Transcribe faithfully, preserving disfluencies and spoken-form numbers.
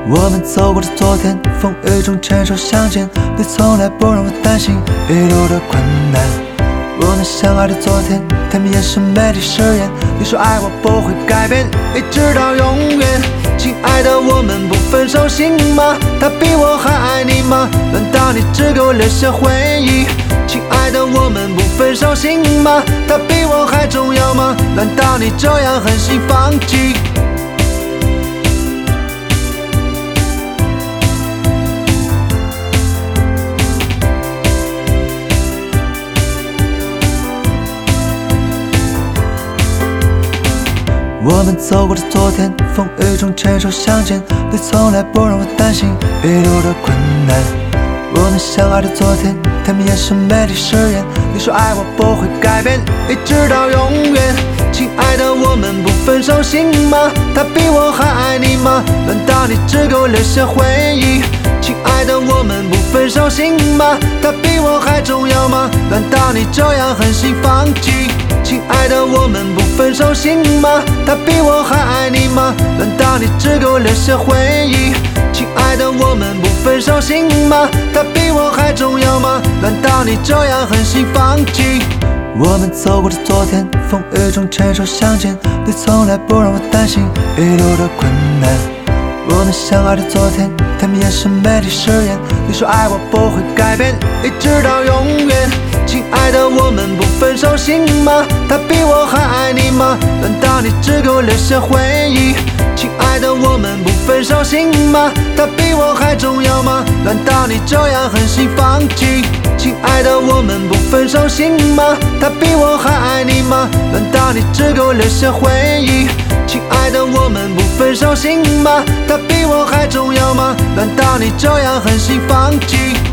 我们走过的昨天，风雨中牵手相见，你从来不让我担心一路的困难。我们相爱的昨天，甜蜜也是美丽誓言。你说爱我不会改变，一直到永远。亲爱的，我们不分手行吗？他比我还爱你吗？难道你只给我留下回忆？亲爱的，我们不分手行吗？他比我还重要吗？难道你这样狠心放弃？我们走过的昨天，风雨中牵手相见，你从来不让我担心一路的困难。我们相爱的昨天，甜蜜也是美丽誓言。你说爱我不会改变，一直到永远。亲爱的，我们不分手行吗？他比我还爱你吗？难道你只给我留下回忆？亲爱的，我们不分手行吗？他比我还重要吗？难道你这样狠心放弃？亲爱的，我们不分手行吗？他比我还爱你吗？难道你只给我留下回忆？亲爱的，我们不分手行吗？他比我还重要吗？难道你这样狠心放弃？我们走过的昨天，风雨中牵手相见，你从来不让我担心一路的困难。我们相爱的昨天，甜蜜也是美丽誓言。你说爱我不会改变，一直到永远。亲爱的，我们不分手行吗？他比我还爱你吗？难道你只给我留下回忆？亲爱的，我们不分手行吗？他比我还重要吗？难道你这样狠心放弃？亲爱的，我们不分手行吗？他比我还爱你吗？难道你只给我留下回忆？亲爱的，我们不分手行吗？他比我还重要吗？难道你这样狠心放弃？